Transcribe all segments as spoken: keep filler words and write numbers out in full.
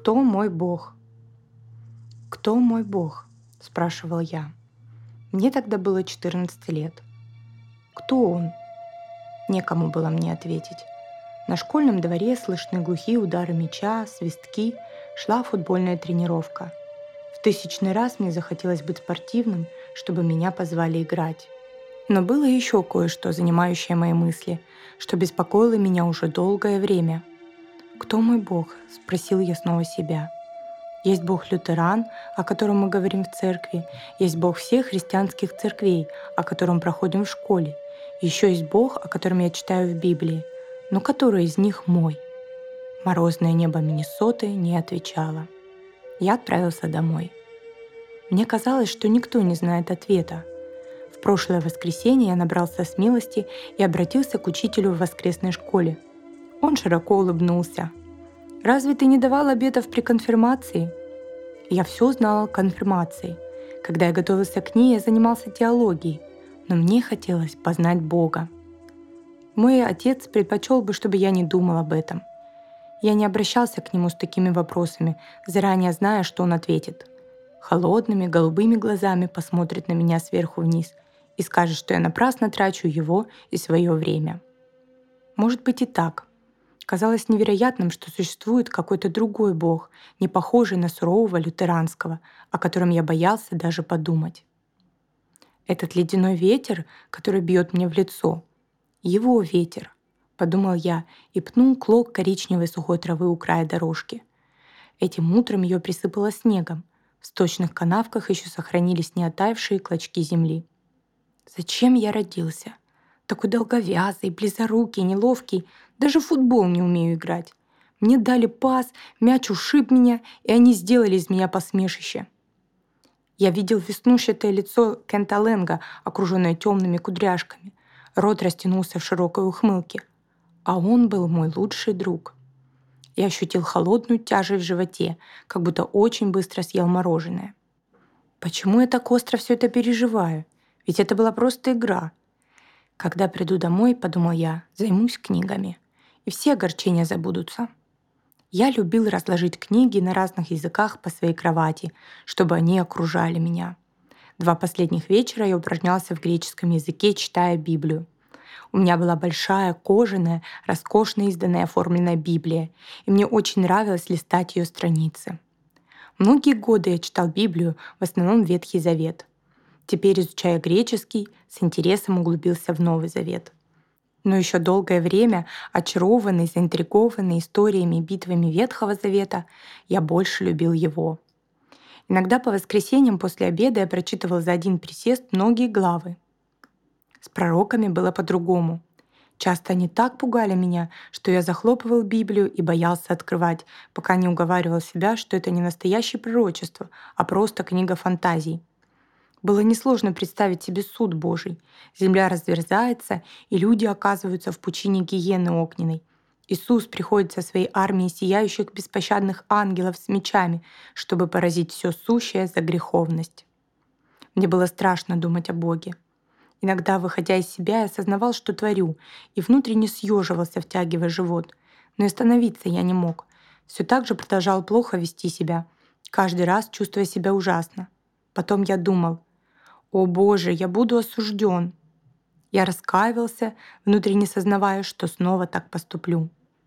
Кто мой Бог? «Кто мой Бог?» — спрашивал я. Мне тогда было четырнадцать лет. Кто Он? Некому было мне ответить. На школьном дворе слышны глухие удары мяча, свистки, шла футбольная тренировка. В тысячный раз мне захотелось быть спортивным, чтобы меня позвали играть. Но было еще кое-что, занимающее мои мысли, что беспокоило меня уже долгое время. «Кто мой Бог?» — спросил я снова себя. Есть Бог лютеран, о котором мы говорим в церкви, есть Бог всех христианских церквей, о котором проходим в школе. Еще есть Бог, о котором я читаю в Библии. Но который из них мой? Морозное небо Миннесоты не отвечало. Я отправился домой. Мне казалось, что никто не знает ответа. В прошлое воскресенье я набрался смелости и обратился к учителю в воскресной школе. Он широко улыбнулся. «Разве ты не давал обетов при конфирмации?» Я все знала о конфирмации. Когда я готовился к ней, я занимался теологией, но мне хотелось познать Бога. Мой отец предпочел бы, чтобы я не думал об этом. Я не обращался к нему с такими вопросами, заранее зная, что он ответит. Холодными, голубыми глазами посмотрит на меня сверху вниз и скажет, что я напрасно трачу его и свое время. Может быть и так. Казалось невероятным, что существует какой-то другой Бог, не похожий на сурового лютеранского, о котором я боялся даже подумать. Этот ледяной ветер, который бьет мне в лицо, его ветер, подумал я и пнул клок коричневой сухой травы у края дорожки. Этим утром ее присыпало снегом. В сточных канавках еще сохранились неоттаившие клочки земли. Зачем я родился? Такой долговязый, близорукий, неловкий. Даже в футбол не умею играть. Мне дали пас, мяч ушиб меня, и они сделали из меня посмешище. Я видел веснушчатое лицо Кента Лэнга, окруженное темными кудряшками. Рот растянулся в широкой ухмылке. А он был мой лучший друг. Я ощутил холодную тяжесть в животе, как будто очень быстро съел мороженое. Почему я так остро все это переживаю? Ведь это была просто игра. Когда приду домой, подумал я, займусь книгами, и все огорчения забудутся. Я любил разложить книги на разных языках по своей кровати, чтобы они окружали меня. Два последних вечера я упражнялся в греческом языке, читая Библию. У меня была большая, кожаная, роскошно изданная оформленная Библия, и мне очень нравилось листать ее страницы. Многие годы я читал Библию, в основном Ветхий Завет. Теперь, изучая греческий, с интересом углубился в Новый Завет. Но еще долгое время, очарованный, заинтригованный историями и битвами Ветхого Завета, я больше любил его. Иногда по воскресеньям после обеда я прочитывал за один присест многие главы. С пророками было по-другому. Часто они так пугали меня, что я захлопывал Библию и боялся открывать, пока не уговаривал себя, что это не настоящее пророчество, а просто книга фантазий. Было несложно представить себе суд Божий. Земля разверзается, и люди оказываются в пучине гиены огненной. Иисус приходит со своей армией сияющих беспощадных ангелов с мечами, чтобы поразить все сущее за греховность. Мне было страшно думать о Боге. Иногда, выходя из себя, я осознавал, что творю, и внутренне съеживался, втягивая живот. Но и остановиться я не мог. Все так же продолжал плохо вести себя, каждый раз чувствуя себя ужасно. Потом я думал: «О Боже, я буду осужден». Я раскаивался, внутренне сознавая, что снова так поступлю.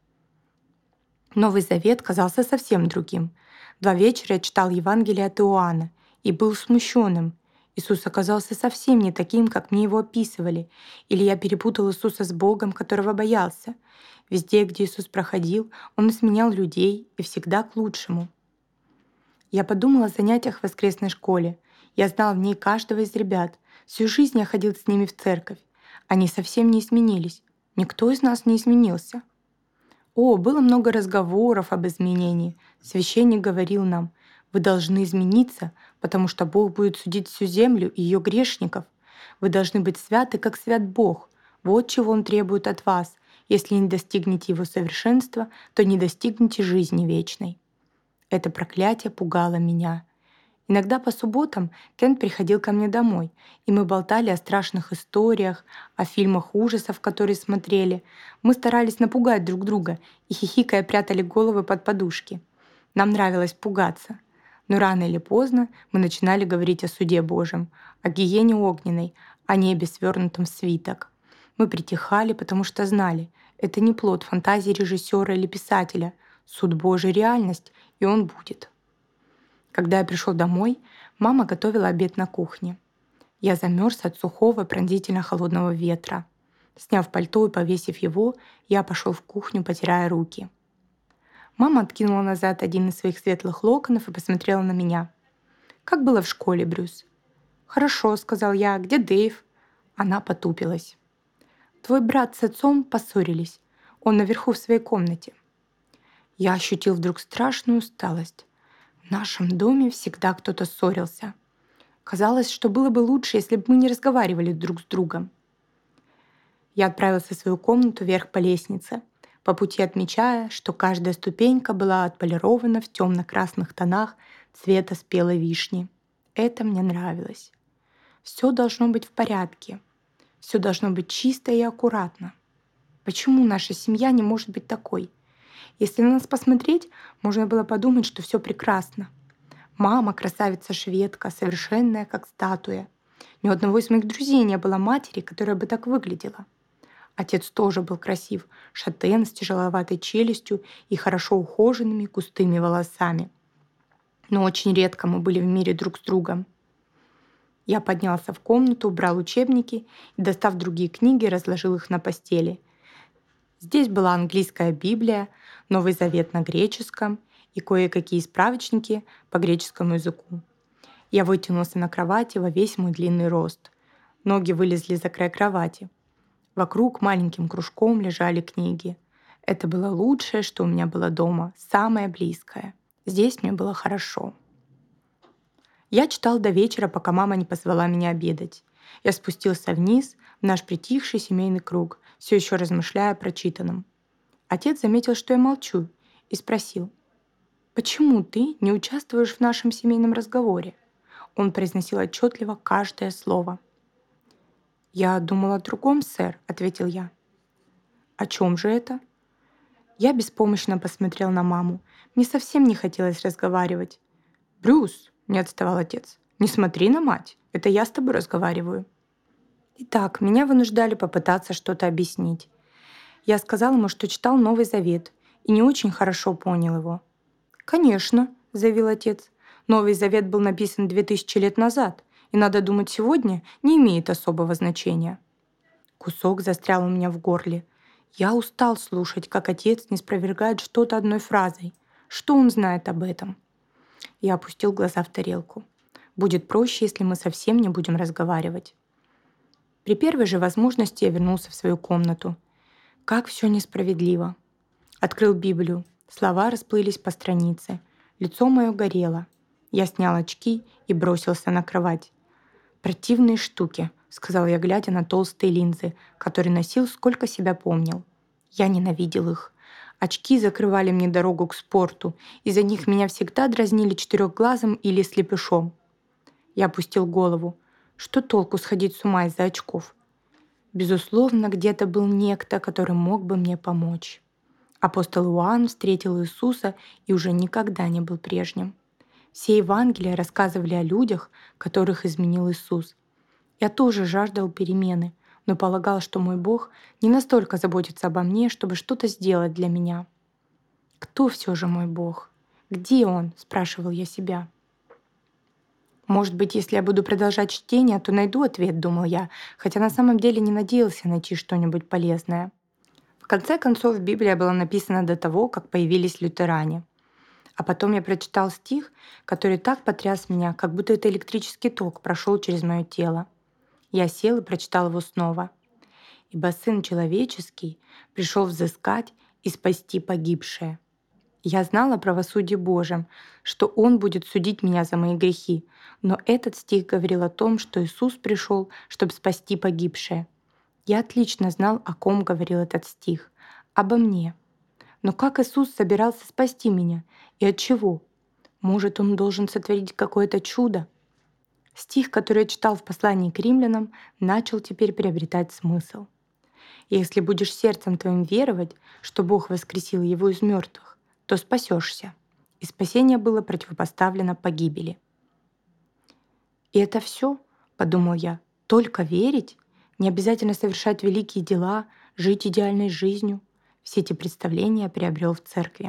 Новый Завет казался совсем другим. Два вечера я читал Евангелие от Иоанна и был смущенным. Иисус оказался совсем не таким, как мне его описывали, или я перепутал Иисуса с Богом, которого боялся. Везде, где Иисус проходил, Он изменял людей и всегда к лучшему. Я подумал о занятиях в воскресной школе. Я знал в ней каждого из ребят. Всю жизнь я ходил с ними в церковь. Они совсем не изменились. Никто из нас не изменился. О, было много разговоров об изменении. Священник говорил нам: «Вы должны измениться, потому что Бог будет судить всю землю и ее грешников. Вы должны быть святы, как свят Бог. Вот чего Он требует от вас. Если не достигнете Его совершенства, то не достигнете жизни вечной». Это проклятие пугало меня. Иногда по субботам Кент приходил ко мне домой, и мы болтали о страшных историях, о фильмах ужасов, которые смотрели. Мы старались напугать друг друга и, хихикая, прятали головы под подушки. Нам нравилось пугаться. Но рано или поздно мы начинали говорить о суде Божьем, о гиене огненной, о небе, свернутом в свиток. Мы притихали, потому что знали, это не плод фантазии режиссера или писателя. Суд Божий — реальность, и он будет. Когда я пришел домой, мама готовила обед на кухне. Я замерз от сухого, пронзительно холодного ветра. Сняв пальто и повесив его, я пошел в кухню, потирая руки. Мама откинула назад один из своих светлых локонов и посмотрела на меня. «Как было в школе, Брюс?» «Хорошо», — сказал я. «Где Дэйв?» Она потупилась. «Твой брат с отцом поссорились. Он наверху в своей комнате». Я ощутил вдруг страшную усталость. В нашем доме всегда кто-то ссорился. Казалось, что было бы лучше, если бы мы не разговаривали друг с другом. Я отправился в свою комнату вверх по лестнице, по пути отмечая, что каждая ступенька была отполирована в темно-красных тонах цвета спелой вишни. Это мне нравилось. Все должно быть в порядке. Все должно быть чисто и аккуратно. Почему наша семья не может быть такой? Если на нас посмотреть, можно было подумать, что все прекрасно. Мама — красавица-шведка, совершенная, как статуя. Ни у одного из моих друзей не было матери, которая бы так выглядела. Отец тоже был красив, шатен с тяжеловатой челюстью и хорошо ухоженными густыми волосами. Но очень редко мы были в мире друг с другом. Я поднялся в комнату, убрал учебники и, достав другие книги, разложил их на постели. Здесь была английская Библия, Новый Завет на греческом и кое-какие справочники по греческому языку. Я вытянулся на кровати во весь мой длинный рост. Ноги вылезли за край кровати. Вокруг маленьким кружком лежали книги. Это было лучшее, что у меня было дома, самое близкое. Здесь мне было хорошо. Я читал до вечера, пока мама не позвала меня обедать. Я спустился вниз, в наш притихший семейный круг, все еще размышляя о прочитанном. Отец заметил, что я молчу, и спросил: «Почему ты не участвуешь в нашем семейном разговоре?» Он произносил отчетливо каждое слово. «Я думал о другом, сэр», — ответил я. «О чем же это?» Я беспомощно посмотрел на маму. Мне совсем не хотелось разговаривать. «Брюс», — не отставал отец, — «не смотри на мать. Это я с тобой разговариваю». Итак, меня вынуждали попытаться что-то объяснить. Я сказал ему, что читал Новый Завет и не очень хорошо понял его. «Конечно», — заявил отец, — «Новый Завет был написан две тысячи лет назад, и, надо думать, сегодня не имеет особого значения». Кусок застрял у меня в горле. Я устал слушать, как отец не спровергает что-то одной фразой. Что он знает об этом? Я опустил глаза в тарелку. Будет проще, если мы совсем не будем разговаривать. При первой же возможности я вернулся в свою комнату. Как все несправедливо. Открыл Библию. Слова расплылись по странице. Лицо мое горело. Я снял очки и бросился на кровать. «Противные штуки», — сказал я, глядя на толстые линзы, которые носил, сколько себя помнил. Я ненавидел их. Очки закрывали мне дорогу к спорту. Из-за них меня всегда дразнили четырехглазым или слепышом. Я опустил голову. Что толку сходить с ума из-за очков? Безусловно, где-то был некто, который мог бы мне помочь. Апостол Иоанн встретил Иисуса и уже никогда не был прежним. Все Евангелия рассказывали о людях, которых изменил Иисус. Я тоже жаждал перемены, но полагал, что мой Бог не настолько заботится обо мне, чтобы что-то сделать для меня. «Кто все же мой Бог? Где Он?» — спрашивал я себя. «Может быть, если я буду продолжать чтение, то найду ответ», — думал я, хотя на самом деле не надеялся найти что-нибудь полезное. В конце концов, Библия была написана до того, как появились лютеране. А потом я прочитал стих, который так потряс меня, как будто это электрический ток прошел через мое тело. Я сел и прочитал его снова. «Ибо Сын Человеческий пришел взыскать и спасти погибшее». Я знала о правосудии Божьем, что Он будет судить меня за мои грехи, но этот стих говорил о том, что Иисус пришел, чтобы спасти погибшее. Я отлично знал, о ком говорил этот стих — обо мне. Но как Иисус собирался спасти меня и от чего? Может, Он должен сотворить какое-то чудо? Стих, который я читал в послании к римлянам, начал теперь приобретать смысл. И если будешь сердцем твоим веровать, что Бог воскресил его из мертвых, то спасешься. И и спасение было противопоставлено погибели. «И это все, подумал я, — только верить? Не обязательно совершать великие дела, жить идеальной жизнью?» Все эти представления я приобрел в церкви.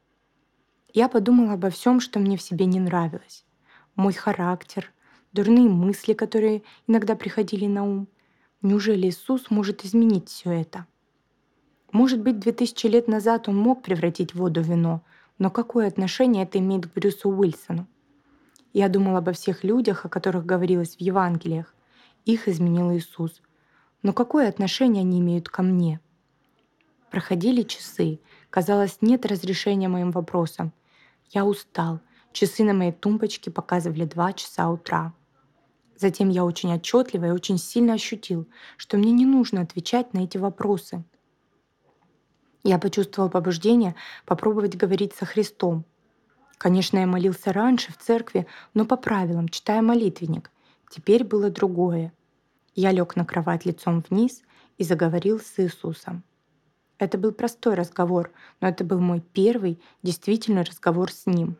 Я подумала обо всем, что мне в себе не нравилось. Мой характер, дурные мысли, которые иногда приходили на ум. Неужели Иисус может изменить все это? Может быть, две тысячи лет назад он мог превратить воду в вино, но какое отношение это имеет к Брюсу Уилсону? Я думала обо всех людях, о которых говорилось в Евангелиях. Их изменил Иисус. Но какое отношение они имеют ко мне? Проходили часы. Казалось, нет разрешения моим вопросам. Я устал. Часы на моей тумбочке показывали два часа утра. Затем я очень отчетливо и очень сильно ощутил, что мне не нужно отвечать на эти вопросы. Я почувствовал побуждение попробовать говорить со Христом. Конечно, я молился раньше в церкви, но по правилам, читая молитвенник. Теперь было другое. Я лег на кровать лицом вниз и заговорил с Иисусом. Это был простой разговор, но это был мой первый действительный разговор с Ним.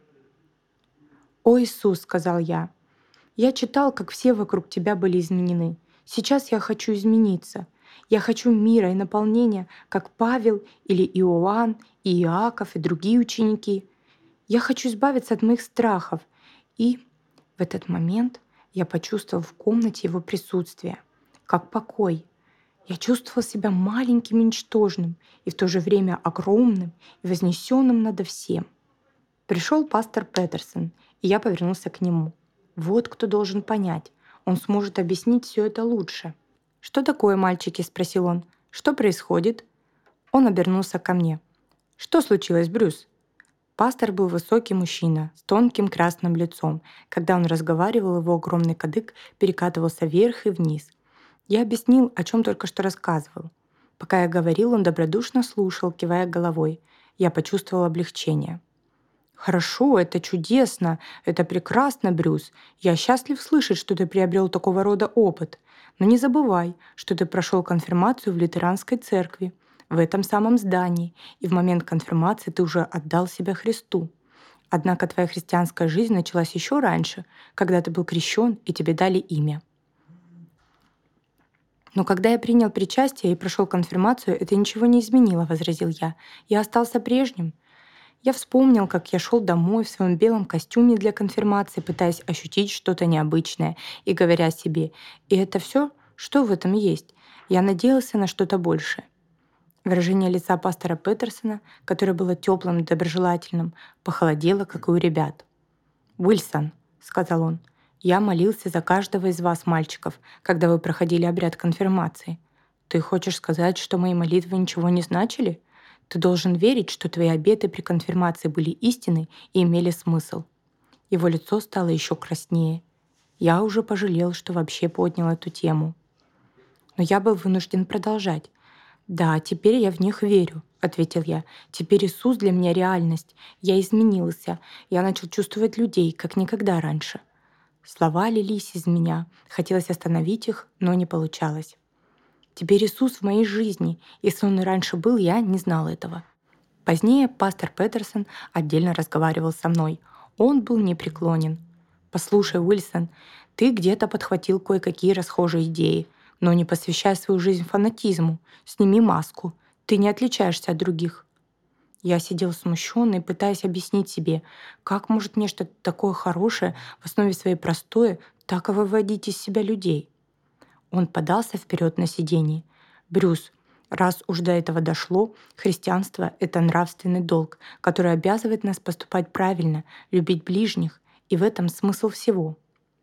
«О Иисус», — сказал я, — «я читал, как все вокруг Тебя были изменены. Сейчас я хочу измениться. Я хочу мира и наполнения, как Павел или Иоанн, и Иаков и другие ученики. Я хочу избавиться от моих страхов». И в этот момент я почувствовал в комнате Его присутствие, как покой. Я чувствовал себя маленьким и ничтожным, и в то же время огромным и вознесенным над всем. Пришел пастор Петерсон, и я повернулся к нему. Вот кто должен понять. Он сможет объяснить все это лучше. «Что такое, мальчики?» — спросил он. «Что происходит?» Он обернулся ко мне. «Что случилось, Брюс?» Пастор был высокий мужчина с тонким красным лицом. Когда он разговаривал, его огромный кадык перекатывался вверх и вниз. Я объяснил, о чем только что рассказывал. Пока я говорил, он добродушно слушал, кивая головой. Я почувствовал облегчение. «Хорошо, это чудесно, это прекрасно, Брюс. Я счастлив слышать, что ты приобрел такого рода опыт. Но не забывай, что ты прошел конфирмацию в лютеранской церкви, в этом самом здании, и в момент конфирмации ты уже отдал себя Христу. Однако твоя христианская жизнь началась еще раньше, когда ты был крещен и тебе дали имя. «Но когда я принял причастие и прошел конфирмацию, это ничего не изменило», — возразил я. «Я остался прежним». Я вспомнил, как я шел домой в своем белом костюме для конфирмации, пытаясь ощутить что-то необычное и говоря себе: «И это все, что в этом есть?» Я надеялся на что-то большее. Выражение лица пастора Петерсона, которое было теплым и доброжелательным, похолодело, как и у ребят. «Уилсон», — сказал он, — «я молился за каждого из вас, мальчиков, когда вы проходили обряд конфирмации. Ты хочешь сказать, что мои молитвы ничего не значили? Ты должен верить, что твои обеты при конфирмации были истинны и имели смысл». Его лицо стало еще краснее. Я уже пожалел, что вообще поднял эту тему. Но я был вынужден продолжать. «Да, теперь я в них верю», — ответил я. «Теперь Иисус для меня реальность. Я изменился. Я начал чувствовать людей, как никогда раньше». Слова лились из меня. Хотелось остановить их, но не получалось. Теперь Иисус в моей жизни. Если он и раньше был, я не знал этого. Позднее пастор Петерсон отдельно разговаривал со мной. Он был непреклонен. «Послушай, Уилсон, ты где-то подхватил кое-какие расхожие идеи, но не посвящай свою жизнь фанатизму. Сними маску. Ты не отличаешься от других». Я сидел смущенный, пытаясь объяснить себе, как может нечто такое хорошее, в основе своей простое, так и выводить из себя людей. Он подался вперед на сиденье. «Брюс, раз уж до этого дошло, христианство — это нравственный долг, который обязывает нас поступать правильно, любить ближних, и в этом смысл всего».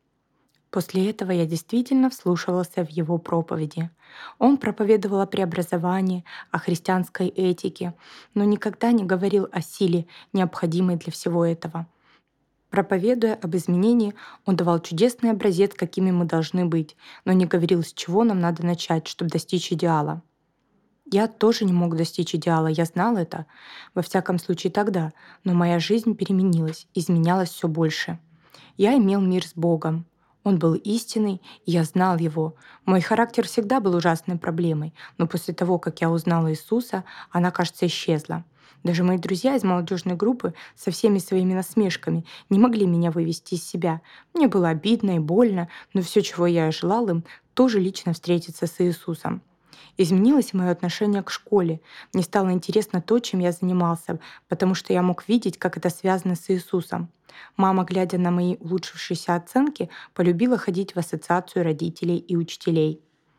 После этого я действительно вслушивался в его проповеди. Он проповедовал о преобразовании, о христианской этике, но никогда не говорил о силе, необходимой для всего этого. Проповедуя об изменении, он давал чудесный образец, какими мы должны быть, но не говорил, с чего нам надо начать, чтобы достичь идеала. Я тоже не мог достичь идеала, я знал это, во всяком случае тогда, но моя жизнь переменилась, изменялась все больше. Я имел мир с Богом. Он был истинный, и я знал Его. Мой характер всегда был ужасной проблемой, но после того, как я узнала Иисуса, она, кажется, исчезла. Даже мои друзья из молодежной группы со всеми своими насмешками не могли меня вывести из себя. Мне было обидно и больно, но все, чего я желал им, тоже лично встретиться с Иисусом. Изменилось мое отношение к школе. Мне стало интересно то, чем я занимался, потому что я мог видеть, как это связано с Иисусом. Мама, глядя на мои улучшившиеся оценки, полюбила ходить в ассоциацию родителей и учителей.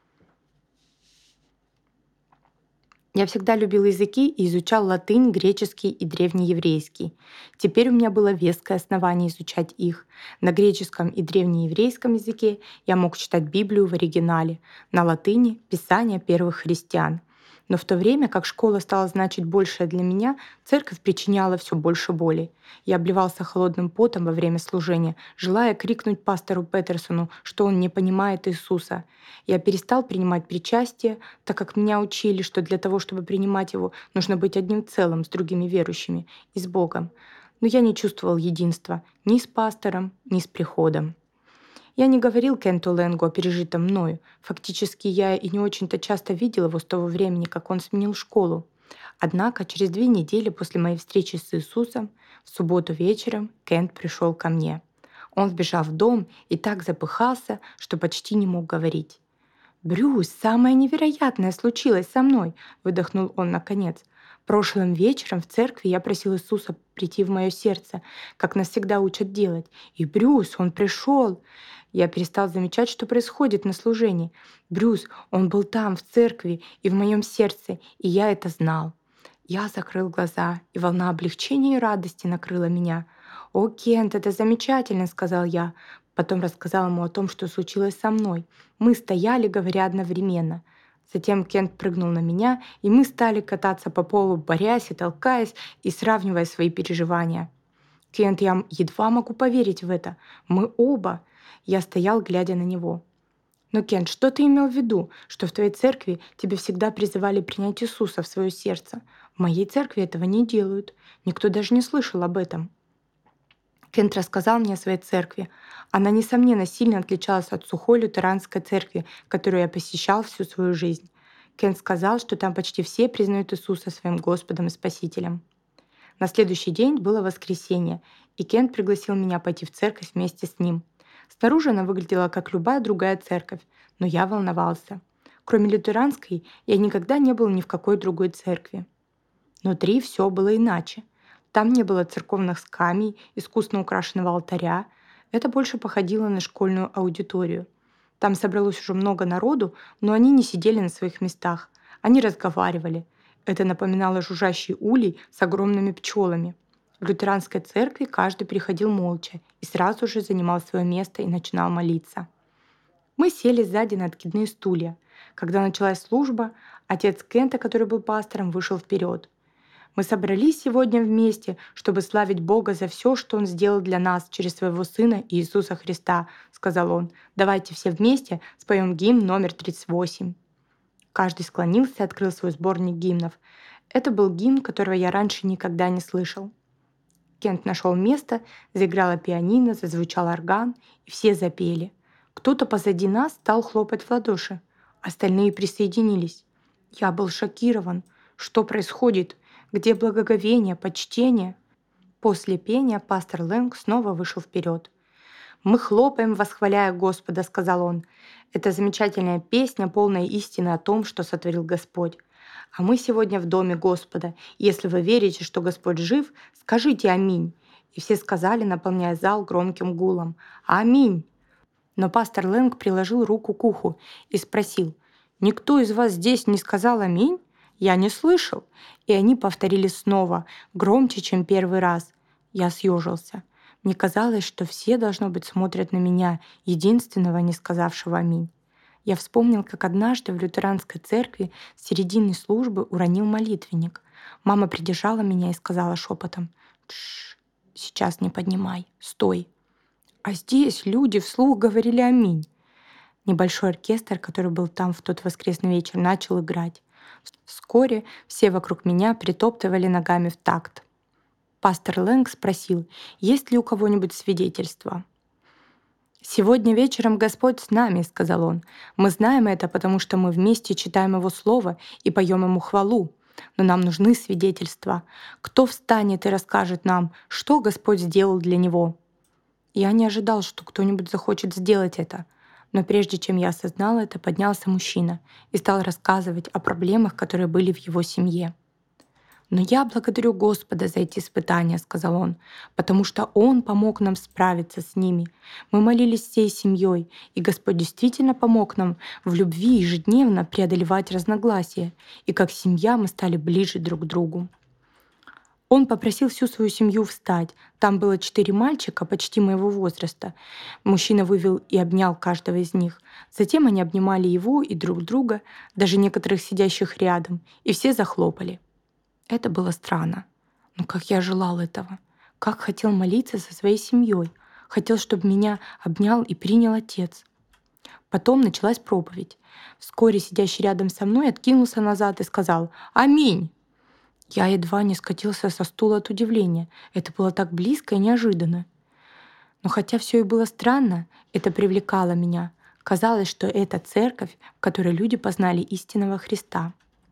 Я всегда любил языки и изучал латынь, греческий и древнееврейский. Теперь у меня было веское основание изучать их. На греческом и древнееврейском языке я мог читать Библию в оригинале, на латыни — Писания первых христиан. Но в то время, как школа стала значить большее для меня, церковь причиняла все больше боли. Я обливался холодным потом во время служения, желая крикнуть пастору Петерсону, что он не понимает Иисуса. Я перестал принимать причастие, так как меня учили, что для того, чтобы принимать его, нужно быть одним целым с другими верующими и с Богом. Но я не чувствовал единства ни с пастором, ни с приходом. Я не говорил Кенту Лэнгу о пережитом мною. Фактически я и не очень-то часто видел его с того времени, как он сменил школу. Однако через две недели после моей встречи с Иисусом, в субботу вечером, Кент пришел ко мне. Он вбежал в дом и так запыхался, что почти не мог говорить. «Брюс, самое невероятное случилось со мной!» — выдохнул он наконец. «Прошлым вечером в церкви я просил Иисуса прийти в мое сердце, как нас всегда учат делать. И Брюс, он пришел!» Я перестал замечать, что происходит на служении. Брюс, он был там, в церкви, и в моем сердце, и я это знал. Я закрыл глаза, и волна облегчения и радости накрыла меня. «О, Кент, это замечательно!» — сказал я. Потом рассказал ему о том, что случилось со мной. Мы стояли, говоря одновременно. Затем Кент прыгнул на меня, и мы стали кататься по полу, борясь и толкаясь, и сравнивая свои переживания. «Кент, я едва могу поверить в это. Мы оба!» Я стоял, глядя на него. «Но, Кент, что ты имел в виду? Что в твоей церкви тебе всегда призывали принять Иисуса в свое сердце? В моей церкви этого не делают. Никто даже не слышал об этом». Кент рассказал мне о своей церкви. Она, несомненно, сильно отличалась от сухой лютеранской церкви, которую я посещал всю свою жизнь. Кент сказал, что там почти все признают Иисуса своим Господом и Спасителем. На следующий день было воскресенье, и Кент пригласил меня пойти в церковь вместе с ним. Снаружи она выглядела как любая другая церковь, но я волновался. Кроме лютеранской, я никогда не был ни в какой другой церкви. Внутри все было иначе. Там не было церковных скамей, искусно украшенного алтаря. Это больше походило на школьную аудиторию. Там собралось уже много народу, но они не сидели на своих местах. Они разговаривали. Это напоминало жужжащий улей с огромными пчелами. В лютеранской церкви каждый приходил молча и сразу же занимал свое место и начинал молиться. Мы сели сзади на откидные стулья. Когда началась служба, отец Кента, который был пастором, вышел вперед. «Мы собрались сегодня вместе, чтобы славить Бога за все, что Он сделал для нас через Своего Сына Иисуса Христа», — сказал он. «Давайте все вместе споем гимн номер тридцать восемь». Каждый склонился и открыл свой сборник гимнов. Это был гимн, которого я раньше никогда не слышал. Кент нашел место, заиграла пианино, зазвучал орган, и все запели. Кто-то позади нас стал хлопать в ладоши. Остальные присоединились. Я был шокирован. Что происходит? Где благоговение, почтение? После пения пастор Лэнг снова вышел вперед. «Мы хлопаем, восхваляя Господа», — сказал он. «Это замечательная песня, полная истины о том, что сотворил Господь. А мы сегодня в доме Господа. Если вы верите, что Господь жив, скажите «Аминь». И все сказали, наполняя зал громким гулом: «Аминь». Но пастор Лэнг приложил руку к уху и спросил: «Никто из вас здесь не сказал «Аминь»?» «Я не слышал». И они повторили снова, громче, чем первый раз. Я съежился. Мне казалось, что все, должно быть, смотрят на меня, единственного, не сказавшего «Аминь». Я вспомнил, как однажды в лютеранской церкви с середины службы уронил молитвенник. Мама придержала меня и сказала шепотом: «Тш, сейчас не поднимай, стой». А здесь люди вслух говорили «Аминь». Небольшой оркестр, который был там в тот воскресный вечер, начал играть. Вскоре все вокруг меня притоптывали ногами в такт. Пастор Лэнг спросил, есть ли у кого-нибудь свидетельство. «Сегодня вечером Господь с нами», — сказал он. «Мы знаем это, потому что мы вместе читаем Его Слово и поем Ему хвалу. но нам нужны свидетельства. Кто встанет и расскажет нам, что Господь сделал для него?» Я не ожидал, что кто-нибудь захочет сделать это. Но прежде чем я осознал это, поднялся мужчина и стал рассказывать о проблемах, которые были в его семье. «Но я благодарю Господа за эти испытания», — сказал он, «потому что Он помог нам справиться с ними. Мы молились всей семьей, и Господь действительно помог нам в любви ежедневно преодолевать разногласия, и как семья мы стали ближе друг к другу». Он попросил всю свою семью встать. Там было четыре мальчика почти моего возраста. Мужчина вывел и обнял каждого из них. Затем они обнимали его и друг друга, даже некоторых сидящих рядом, и все захлопали. Это было странно. Но как я желал этого. Как хотел молиться со своей семьей. Хотел, чтобы меня обнял и принял отец. Потом началась проповедь. Вскоре сидящий рядом со мной откинулся назад и сказал «Аминь». Я едва не скатился со стула от удивления. Это было так близко и неожиданно. Но хотя все и было странно, это привлекало меня. Казалось, что это церковь, в которой люди познали истинного Христа.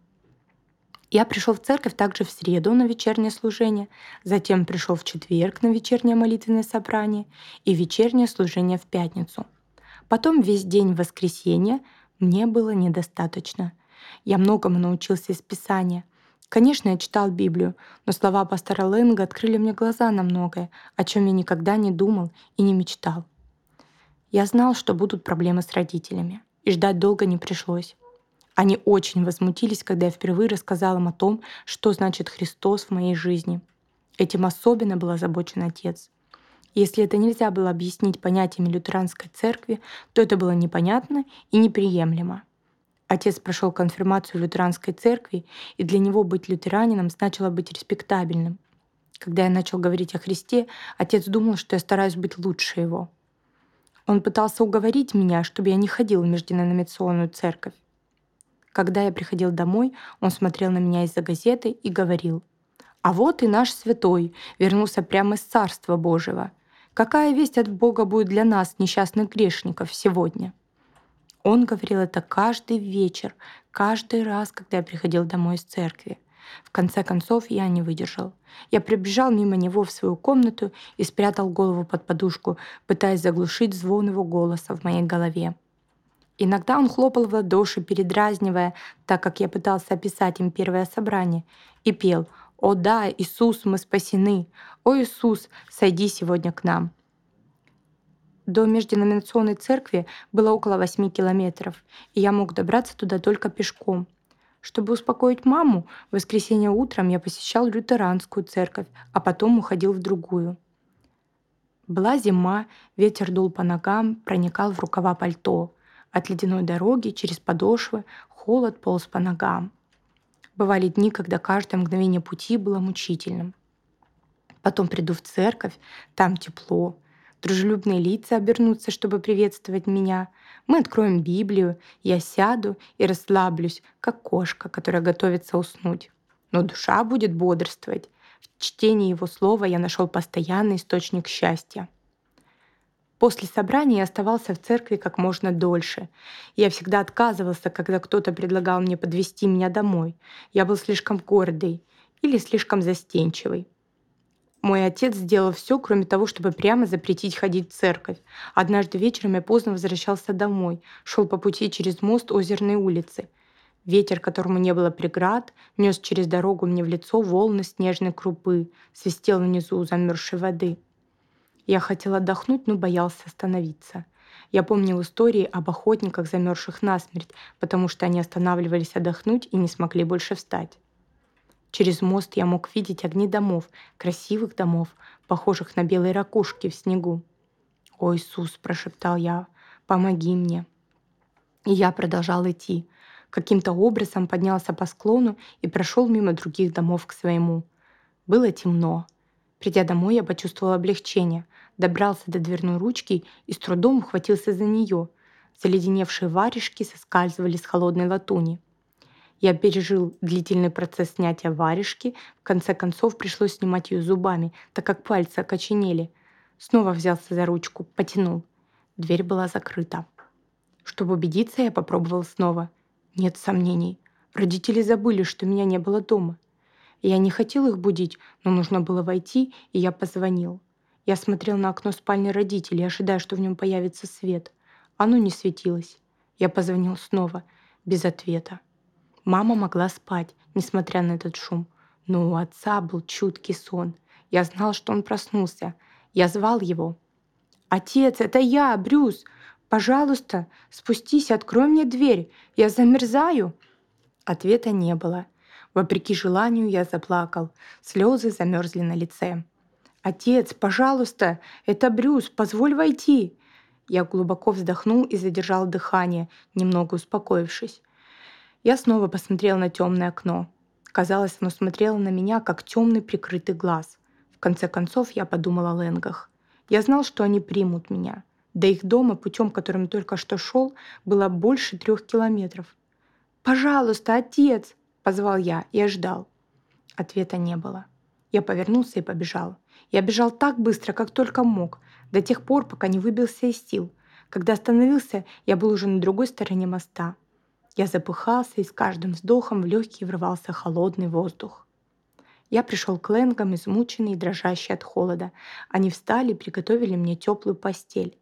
Я пришел в церковь также в среду на вечернее служение, затем пришел в четверг на вечернее молитвенное собрание и вечернее служение в пятницу. Потом весь день воскресенья мне было недостаточно. Я многому научился из Писания. Конечно, я читал Библию, но слова пастора Лэнга открыли мне глаза на многое, о чем я никогда не думал и не мечтал. Я знал, что будут проблемы с родителями, и ждать долго не пришлось. Они очень возмутились, когда я впервые рассказал им о том, что значит Христос в моей жизни. Этим особенно был озабочен отец. Если это нельзя было объяснить понятиями лютеранской церкви, то это было непонятно и неприемлемо. Отец прошел конфирмацию в лютеранской церкви, и для него быть лютеранином значило быть респектабельным. Когда я начал говорить о Христе, отец думал, что я стараюсь быть лучше его. Он пытался уговорить меня, чтобы я не ходил в межденоминационную церковь. Когда я приходил домой, он смотрел на меня из-за газеты и говорил: «А вот и наш святой вернулся прямо из Царства Божьего. Какая весть от Бога будет для нас, несчастных грешников, сегодня?» Он говорил это каждый вечер, каждый раз, когда я приходил домой из церкви. В конце концов, я не выдержал. Я прибежал мимо него в свою комнату и спрятал голову под подушку, пытаясь заглушить звон его голоса в моей голове. Иногда он хлопал в ладоши, передразнивая, так как я пытался описать им первое собрание, и пел: «О да, Иисус, мы спасены! О Иисус, сойди сегодня к нам!» До межденоминационной церкви было около восьми километров, и я мог добраться туда только пешком. Чтобы успокоить маму, в воскресенье утром я посещал лютеранскую церковь, а потом уходил в другую. Была зима, ветер дул по ногам, проникал в рукава пальто. От ледяной дороги через подошвы холод полз по ногам. Бывали дни, когда каждое мгновение пути было мучительным. Потом приду в церковь, там тепло. Дружелюбные лица обернутся, чтобы приветствовать меня. Мы откроем Библию, я сяду и расслаблюсь, как кошка, которая готовится уснуть. Но душа будет бодрствовать. В чтении Его Слова я нашел постоянный источник счастья. После собрания я оставался в церкви как можно дольше. Я всегда отказывался, когда кто-то предлагал мне подвезти меня домой. Я был слишком гордый или слишком застенчивый. Мой отец сделал все, кроме того, чтобы прямо запретить ходить в церковь. Однажды вечером я поздно возвращался домой, шел по пути через мост Озерной улицы. Ветер, которому не было преград, нес через дорогу мне в лицо волны снежной крупы, свистел внизу замерзшей воды. Я хотел отдохнуть, но боялся остановиться. Я помнил истории об охотниках, замерзших насмерть, потому что они останавливались отдохнуть и не смогли больше встать. Через мост я мог видеть огни домов, красивых домов, похожих на белые ракушки в снегу. «О, Иисус!» — прошептал я, — «помоги мне!» И я продолжал идти. Каким-то образом поднялся по склону и прошел мимо других домов к своему. Было темно. Придя домой, я почувствовал облегчение, добрался до дверной ручки и с трудом ухватился за нее. Заледеневшие варежки соскальзывали с холодной латуни. Я пережил длительный процесс снятия варежки, в конце концов пришлось снимать ее зубами, так как пальцы окоченели. Снова взялся за ручку, потянул. Дверь была закрыта. Чтобы убедиться, я попробовал снова. Нет сомнений. Родители забыли, что меня не было дома. Я не хотел их будить, но нужно было войти, и я позвонил. Я смотрел на окно спальни родителей, ожидая, что в нем появится свет. Оно не светилось. Я позвонил снова, без ответа. Мама могла спать, несмотря на этот шум. Но у отца был чуткий сон. Я знал, что он проснулся. Я звал его. «Отец, это я, Брюс! Пожалуйста, спустись, открой мне дверь. Я замерзаю!» Ответа не было. Вопреки желанию я заплакал. Слезы замерзли на лице. «Отец, пожалуйста, это Брюс, позволь войти!» Я глубоко вздохнул и задержал дыхание, немного успокоившись. Я снова посмотрел на темное окно. Казалось, оно смотрело на меня, как темный прикрытый глаз. В конце концов, я подумал о Лэнгах. Я знал, что они примут меня. До их дома, путем, которым только что шел, было больше трех километров. «Пожалуйста, отец!» — позвал я и ждал. Ответа не было. Я повернулся и побежал. Я бежал так быстро, как только мог, до тех пор, пока не выбился из сил. Когда остановился, я был уже на другой стороне моста. Я запыхался, и с каждым вздохом в легкие врывался холодный воздух. Я пришел к Лэнгам, измученный и дрожащий от холода. Они встали и приготовили мне теплую постель.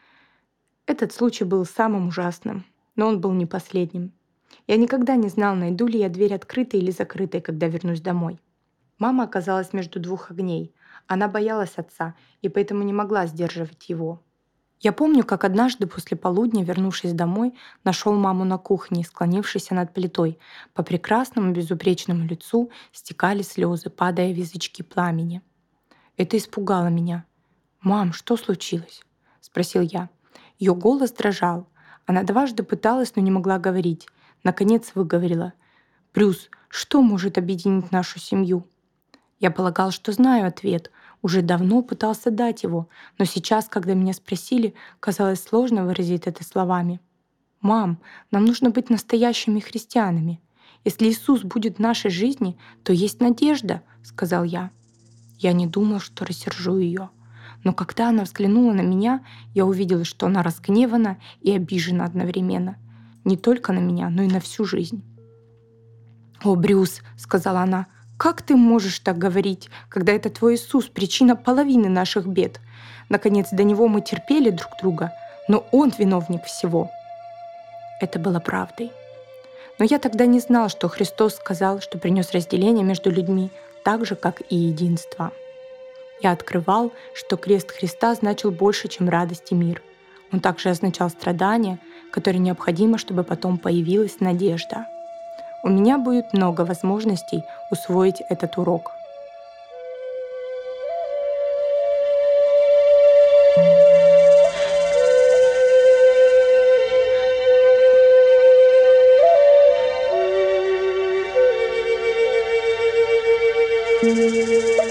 Этот случай был самым ужасным, но он был не последним. Я никогда не знал, найду ли я дверь открытой или закрытой, когда вернусь домой. Мама оказалась между двух огней. Она боялась отца и поэтому не могла сдерживать его. Я помню, как однажды после полудня, вернувшись домой, нашел маму на кухне, склонившейся над плитой. По прекрасному безупречному лицу стекали слезы, падая в язычки пламени. Это испугало меня. «Мам, что случилось?» — спросил я. Ее голос дрожал. Она дважды пыталась, но не могла говорить. Наконец выговорила. «Брюс, что может объединить нашу семью?» Я полагал, что знаю ответ, уже давно пытался дать его, но сейчас, когда меня спросили, казалось сложно выразить это словами. «Мам, нам нужно быть настоящими христианами. Если Иисус будет в нашей жизни, то есть надежда», — сказал я. Я не думал, что рассержу ее. Но когда она взглянула на меня, я увидел, что она разгневана и обижена одновременно. Не только на меня, но и на всю жизнь. «О, Брюс», — сказала она, — «как ты можешь так говорить, когда это твой Иисус, причина половины наших бед? Наконец, до Него мы терпели друг друга, но Он виновник всего». Это было правдой. Но я тогда не знал, что Христос сказал, что принес разделение между людьми, так же, как и единство. Я открывал, что крест Христа значил больше, чем радость и мир. Он также означал страдания, которые необходимо, чтобы потом появилась надежда. У меня будет много возможностей усвоить этот урок. Thank you.